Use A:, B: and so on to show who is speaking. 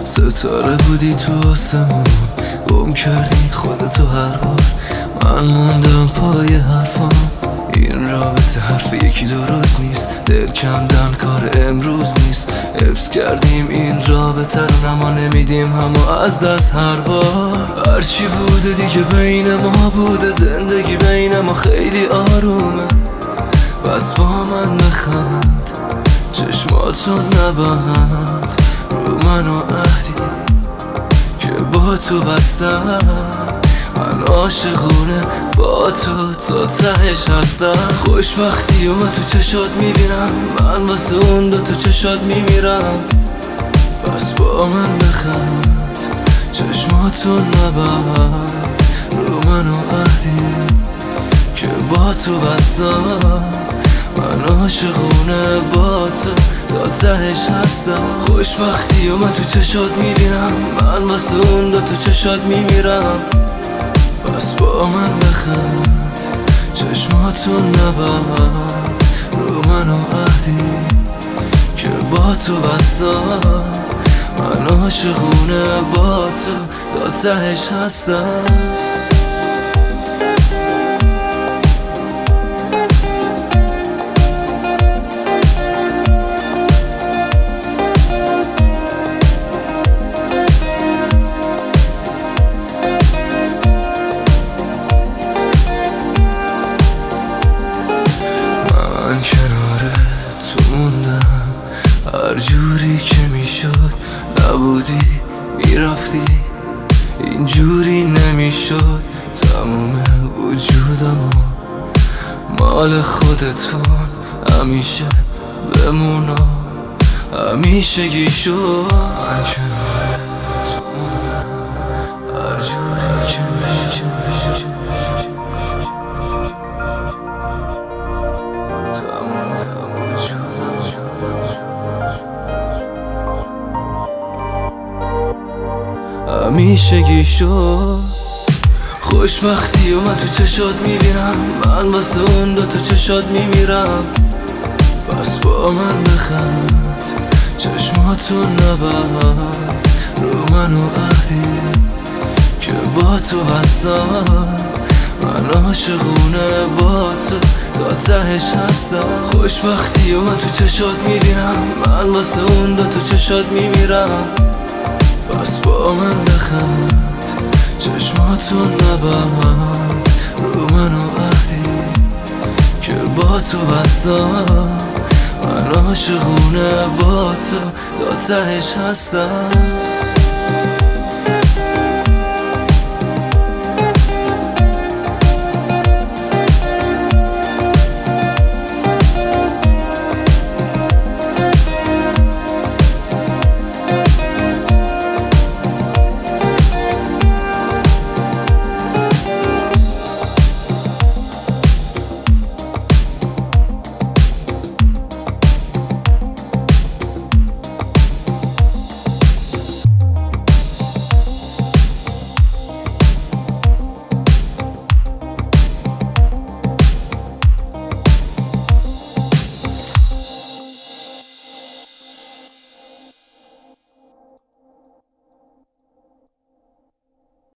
A: ستاره بودی تو آسمون، گم کردی خودتو هر بار. من موندم پای حرفام، این رابطه حرف یکی دو روز نیست، دل کندن کار امروز نیست. حفظ کردیم این رابطه رو، نما نمیدیم همو از دست هر بار. هرچی بوده دیگه بین ما بوده، زندگی بین ما خیلی آرومه. بس با من بخند، چشماتو نبند رو من و عهدی که با تو بستم. من عاشقونه با تو تا تهش هستم. خوشبختی و من تو چشات میبینم، من واسه اون دو تو چشات میمیرم. بس با من بخند، چشماتو نبند رو من و عهدی که با تو بستم. من عاشقونه با تو تا تهش هستم. خوشبختی و من تو چشات میبینم، من واسه اون دو تو چشات میمیرم. بس با من بخند، چشماتو نبند رو من و عهدی که با تو بستم. من عاشقونه با تو تا تهش هستم. من کنار تو موندم، هر جوری که میشد نبودی میرفتی، اینجوری نمیشد. تموم وجودمو مال خودتون همیشه بمونا، همیشگی شد. من کنار تو موندم، هر جوری که میشد همیشگی شد. خوشبختی و من تو چشات میبینم، من واسه اون دو تو چشات میمیرم. بس با من بخند، چشماتو نبند رو من و عهدی که با تو بستم. من عاشقونه با تو تا تهش هستم. خوشبختی و من تو چشات میبینم، من واسه اون دو تو چشات میمیرم. بس با من بخند، چشماتو نبند رو من و عهدی که با تو بستم. من عاشقونه با تو تا تهش هستم.